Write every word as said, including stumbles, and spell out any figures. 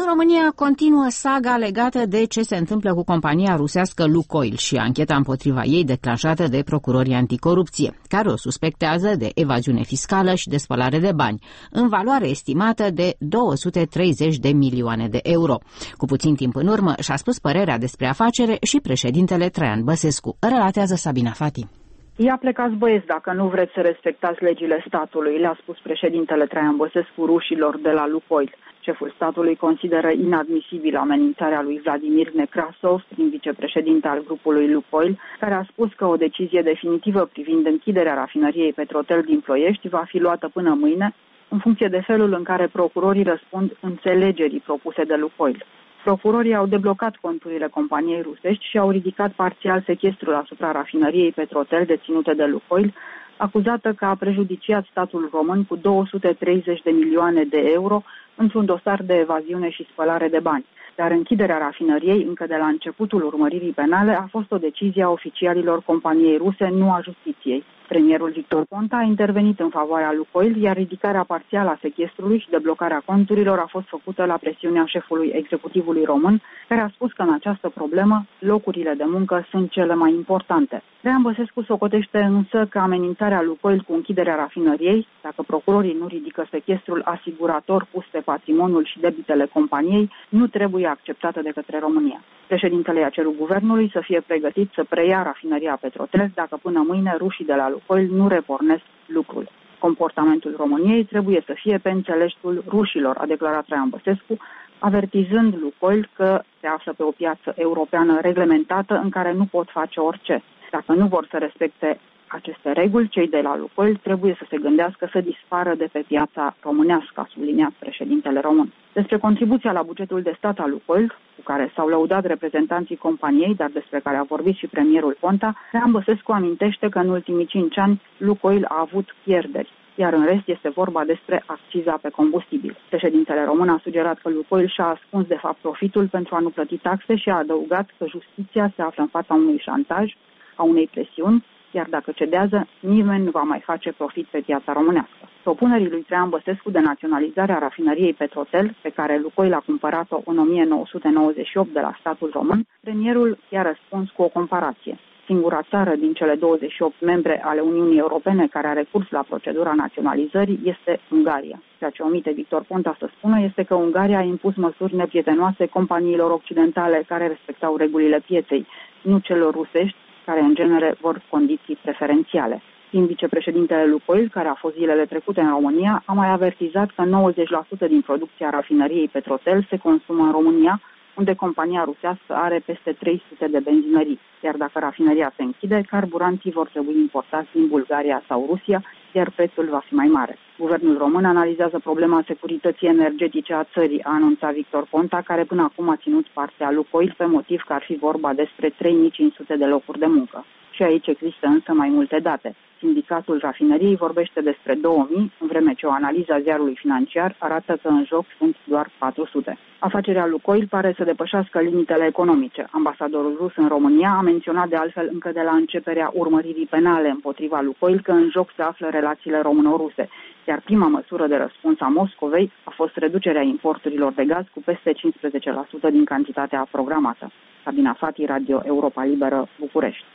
În România continuă saga legată de ce se întâmplă cu compania rusească Lukoil și ancheta împotriva ei declanșată de procurorii anticorupție, care o suspectează de evaziune fiscală și de spălare de bani, în valoare estimată de două sute treizeci de milioane de euro. Cu puțin timp în urmă și-a spus părerea despre afacere și președintele Traian Băsescu, relatează Sabina Fati. Ia plecați, băieți, dacă nu vreți să respectați legile statului, le-a spus președintele Traian Băsescu rușilor de la Lukoil. Șeful statului consideră inadmisibilă amenințarea lui Vladimir Nekrasov, prin vicepreședinte al grupului Lukoil, care a spus că o decizie definitivă privind închiderea rafinăriei Petrotel din Ploiești va fi luată până mâine, în funcție de felul în care procurorii răspund înțelegerii propuse de Lukoil. Procurorii au deblocat conturile companiei rusești și au ridicat parțial sechestrul asupra rafinăriei Petrotel deținute de Lukoil, acuzată că a prejudiciat statul român cu două sute treizeci de milioane de euro într-un dosar de evaziune și spălare de bani. Dar închiderea rafinăriei, încă de la începutul urmăririi penale, a fost o decizie a oficialilor companiei ruse, nu a justiției. Premierul Victor Ponta a intervenit în favoarea Lukoil, iar ridicarea parțială a sechestrului și deblocarea conturilor a fost făcută la presiunea șefului executivului român, care a spus că în această problemă locurile de muncă sunt cele mai importante. Traian Băsescu socotește însă că amenințarea Lukoil cu închiderea rafinăriei, dacă procurorii nu ridică sechestrul asigurator pus pe patrimoniul și debitele companiei, nu trebuie acceptată de către România. Președintele i-a cerut guvernului să fie pregătit să preia rafinăria Petrotel dacă până mâine rușii de la Lukoil nu repornesc lucrul. Comportamentul României trebuie să fie pe înțelesul rușilor, a declarat Traian Băsescu, avertizând Lukoil că se află pe o piață europeană reglementată în care nu pot face orice. Dacă nu vor să respecte aceste reguli, cei de la Lukoil trebuie să se gândească să dispară de pe piața românească, a subliniat președintele român. Despre contribuția la bugetul de stat al Lukoil, cu care s-au lăudat reprezentanții companiei, dar despre care a vorbit și premierul Ponta, Traian Băsescu amintește că în ultimii cinci ani Lukoil a avut pierderi, iar în rest este vorba despre acciza pe combustibil. Președintele român a sugerat că Lukoil și-a ascuns de fapt profitul pentru a nu plăti taxe și a adăugat că justiția se află în fața unui șantaj, a unei presiuni, iar dacă cedează, nimeni nu va mai face profit pe piața românească. Propunerii lui Traian Băsescu de naționalizare a rafinăriei Petrotel, pe care Lukoil a cumpărat-o în o mie nouă sute nouăzeci și opt de la statul român, premierul i-a răspuns cu o comparație. Singura țară din cele douăzeci și opt membre ale Uniunii Europene care a recurs la procedura naționalizării este Ungaria. Ceea ce omite Victor Ponta să spună este că Ungaria a impus măsuri neprietenoase companiilor occidentale care respectau regulile pieței, nu celor rusești, care în genere vor condiții preferențiale. Fiind vicepreședintele Lukoil, care a fost zilele trecute în România, a mai avertizat că nouăzeci la sută din producția rafinăriei Petrotel se consumă în România, unde compania rusească are peste trei sute de benzinării. Iar dacă rafinăria se închide, carburanții vor trebui importați din Bulgaria sau Rusia, iar prețul va fi mai mare. Guvernul român analizează problema securității energetice a țării, a anunțat Victor Ponta, care până acum a ținut partea Lukoil pe motiv că ar fi vorba despre trei mii cinci sute de locuri de muncă. Și aici există însă mai multe date. Sindicatul rafinăriei vorbește despre două mii, în vreme ce o analiză a ziarului financiar arată că în joc sunt doar patru sute. Afacerea Lukoil pare să depășească limitele economice. Ambasadorul rus în România a menționat de altfel încă de la începerea urmăririi penale împotriva Lukoil că în joc se află relațiile româno-ruse, iar prima măsură de răspuns a Moscovei a fost reducerea importurilor de gaz cu peste cincisprezece la sută din cantitatea programată. Sabina Fati, Radio Europa Liberă, București.